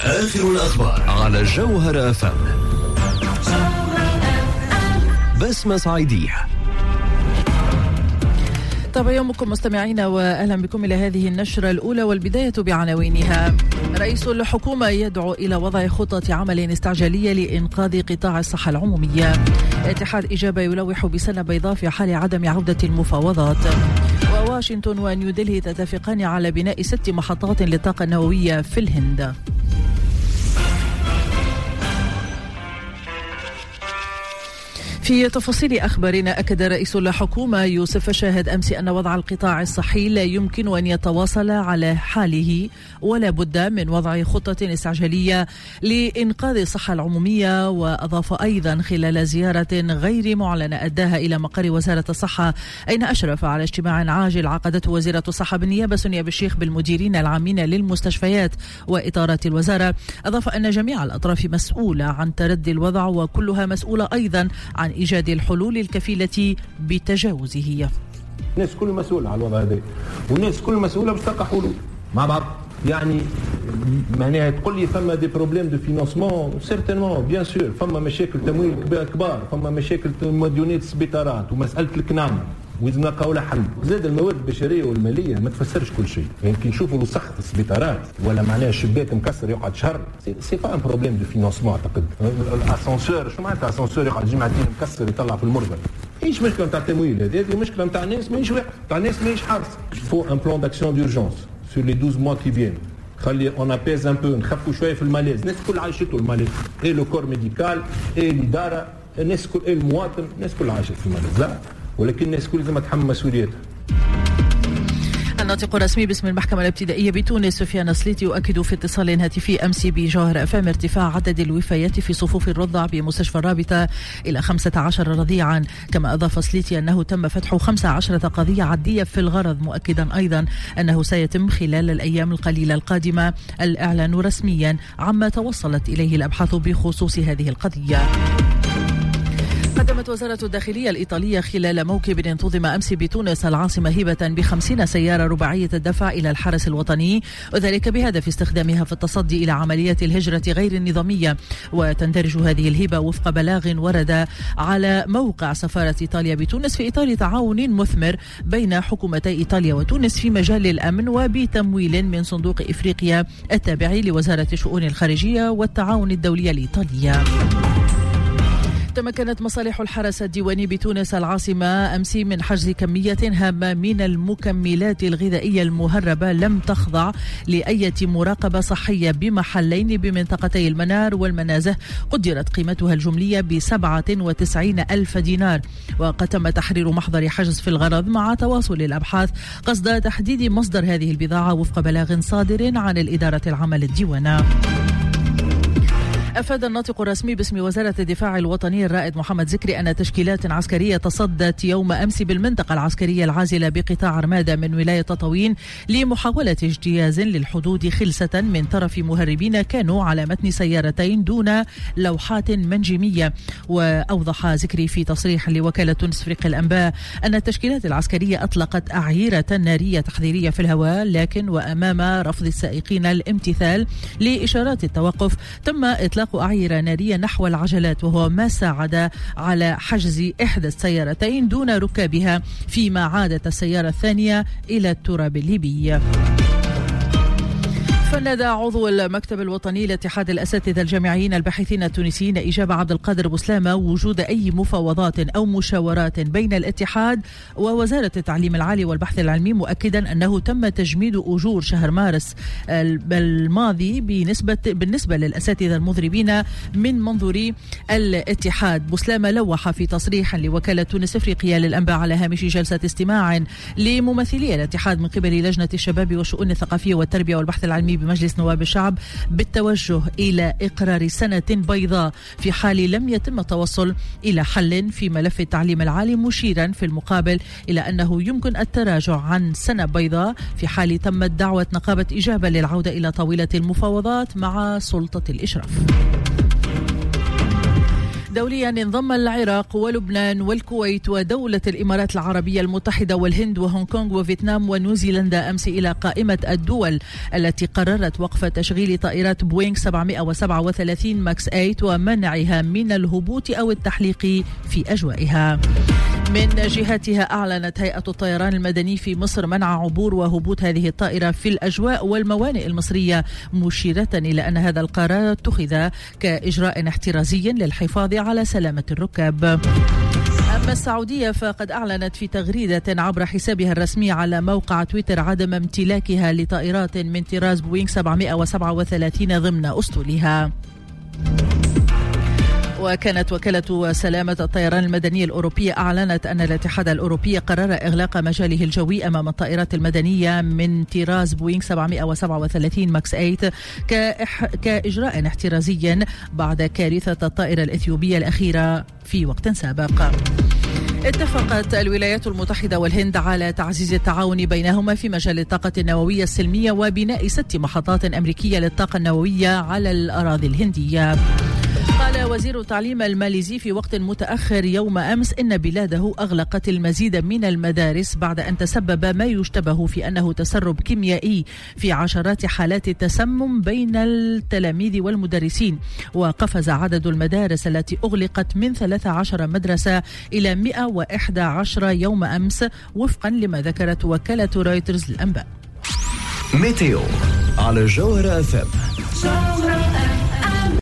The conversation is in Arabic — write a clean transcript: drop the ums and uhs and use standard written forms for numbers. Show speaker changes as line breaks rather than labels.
آخر الأخبار على جوهر FM. بسمة صعيدية.
طب يومكم مستمعين وأهلا بكم إلى هذه النشرة الأولى، والبداية بعناوينها. رئيس الحكومة يدعو إلى وضع خطة عمل استعجالية لإنقاذ قطاع الصحة العمومية. اتحاد إجابة يلوح بسنة بيضاء في حال عدم عودة المفاوضات. وواشنطن ونيودلهي تتفقان على بناء 6 محطات للطاقة النووية في الهند. في تفاصيل أخبارنا، أكد رئيس الحكومة يوسف الشاهد أمس أن وضع القطاع الصحي لا يمكن أن يتواصل على حاله، ولا بد من وضع خطة استعجالية لإنقاذ الصحة العمومية. وأضاف أيضا خلال زيارة غير معلنة أداها إلى مقر وزارة الصحة، أين أشرف على اجتماع عاجل عقدته وزيرة الصحة بالنيابة سنية بالشيخ بالمديرين العامين للمستشفيات وإطارات الوزارة. أضاف أن جميع الأطراف مسؤولة عن تردي الوضع، وكلها مسؤولة أيضا عن إيجاد الحلول الكفيلة بتجاوزه.
الناس كل مسؤولة على الوضع هذا، والناس كل مسؤولة باش تلقى حلول مع بعض. يعني معناها تقول لي فما دي بروبليم دو فينانسمون، سيرتينمون بيان سور فما مشاكل تمويل كبار، فما مشاكل مديونية السبيطارات ومسألة الكنام ولازم نلقاو لها حل. زاد الموارد البشريه والماليه ما تفسرش كل شيء. يعني كي نشوفوا وسخ السبيطارات ولا معناها الشباك مكسر يقعد شهر، سي با ان بروبليم دو فينانسمون. اعتقد الاسانسور شو معناتها اسانسور يقعد جمعتين مكسر يطلع في المرغل؟ ايش مشكله نتاع التمويل؟ هذه مشكله نتاع الناس ماهيش واحد، نتاع الناس ماهيش حارس. فو ان بلان داكسيون دورجونس سور لي 12 موا كي فين. خلي اون ابيز ان بو، نخفوا شويه في الماليز. الناس كل عايشته الماليز، اي لو كور ميديكال اي الاداره، الناس كل اي المواطن، الناس كل عايشه في الماليز. لا، ولكن الناس كل لازم تحمل مسؤوليتها.
الناطق الرسمي باسم المحكمة الابتدائية بتونس سفيان السليتي يؤكد في اتصال هاتفي أمس بجوهر FM ارتفاع عدد الوفيات في صفوف الرضع بمستشفى الرابطة إلى 15 رضيعا. كما أضاف سليتي أنه تم فتح 15 قضية عدية في الغرض، مؤكدا أيضا أنه سيتم خلال الأيام القليلة القادمة الإعلان رسميا عما توصلت إليه الأبحاث بخصوص هذه القضية. قدمت وزارة الداخلية الإيطالية خلال موكب انتظم أمس بتونس العاصمة هبة ب50 سيارة رباعية الدفع إلى الحرس الوطني، وذلك بهدف استخدامها في التصدي إلى عمليات الهجرة غير النظامية. وتندرج هذه الهبة وفق بلاغ ورد على موقع سفارة إيطاليا بتونس في إطار تعاون مثمر بين حكومتي إيطاليا وتونس في مجال الأمن، وبتمويل من صندوق إفريقيا التابع لوزارة الشؤون الخارجية والتعاون الدولي الإيطالية. تمكنت مصالح الحرس الديواني بتونس العاصمة أمس من حجز كمية هامة من المكملات الغذائية المهربة لم تخضع لأي مراقبة صحية بمحلين بمنطقتي المنار والمنازه، قدرت قيمتها الجملية ب97,000 دينار. وقد تم تحرير محضر حجز في الغرض مع تواصل الأبحاث قصد تحديد مصدر هذه البضاعة وفق بلاغ صادر عن الإدارة العامة للديوانة. أفاد الناطق الرسمي باسم وزارة الدفاع الوطني الرائد محمد زكري أن تشكيلات عسكرية تصدت يوم أمس بالمنطقة العسكرية العازلة بقطاع رمادة من ولاية تطاوين لمحاولة اجتياز للحدود خلسة من طرف مهربين كانوا على متن سيارتين دون لوحات منجمية. وأوضح زكري في تصريح لوكالة تونس فريق الأنباء أن التشكيلات العسكرية أطلقت أعيرة نارية تحذيرية في الهواء، لكن وأمام رفض السائقين الامتثال لإشارات التوقف تم إطلاق أعيرة نارية نحو العجلات، وهو ما ساعد على حجز إحدى السيارتين دون ركابها، فيما عادت السيارة الثانية إلى التراب الليبي. فنادى عضو المكتب الوطني لاتحاد الأساتذة الجامعيين الباحثين التونسيين إجابة عبد القادر بوسلامة وجود أي مفاوضات أو مشاورات بين الاتحاد ووزارة التعليم العالي والبحث العلمي، مؤكدا أنه تم تجميد أجور شهر مارس الماضي بالنسبة للأساتذة المضربين من منظور الاتحاد. بوسلامة لوح في تصريح لوكالة تونس إفريقيا للأنباء على هامش جلسة استماع لممثلي الاتحاد من قبل لجنة الشباب والشؤون الثقافية والتربية والبحث العلمي بمجلس نواب الشعب بالتوجه إلى إقرار سنة بيضاء في حال لم يتم التوصل إلى حل في ملف التعليم العالي، مشيرا في المقابل إلى أنه يمكن التراجع عن سنة بيضاء في حال تمت دعوة نقابة إجابة للعودة إلى طاولة المفاوضات مع سلطة الإشراف. دوليا انضم العراق ولبنان والكويت ودولة الإمارات العربية المتحدة والهند وهونغ كونغ وفيتنام ونيوزيلندا أمس إلى قائمة الدول التي قررت وقف تشغيل طائرات بوينغ 737 ماكس 8 ومنعها من الهبوط أو التحليق في أجوائها. من جهتها أعلنت هيئة الطيران المدني في مصر منع عبور وهبوط هذه الطائرة في الأجواء والموانئ المصرية، مشيرة إلى أن هذا القرار اتخذ كإجراء احترازي للحفاظ على سلامة الركاب. أما السعودية فقد أعلنت في تغريدة عبر حسابها الرسمي على موقع تويتر عدم امتلاكها لطائرات من طراز بوينغ 737 ضمن أسطولها. وكانت وكالة سلامة الطيران المدني الأوروبية أعلنت أن الاتحاد الأوروبي قرر إغلاق مجاله الجوي أمام الطائرات المدنية من طراز بوينغ 737 ماكس 8 كإجراء احترازي بعد كارثة الطائرة الإثيوبية الأخيرة في وقت سابق. اتفقت الولايات المتحدة والهند على تعزيز التعاون بينهما في مجال الطاقة النووية السلمية وبناء 6 محطات أمريكية للطاقة النووية على الأراضي الهندية. قال وزير التعليم الماليزي في وقت متأخر يوم أمس إن بلاده أغلقت المزيد من المدارس بعد أن تسبب ما يشتبه في أنه تسرب كيميائي في عشرات حالات التسمم بين التلاميذ والمدرسين، وقفز عدد المدارس التي أغلقت من 13 مدرسة إلى 111 يوم أمس وفقا لما ذكرت وكالة رويترز للأنباء.
ميتيو على جوهرة FM.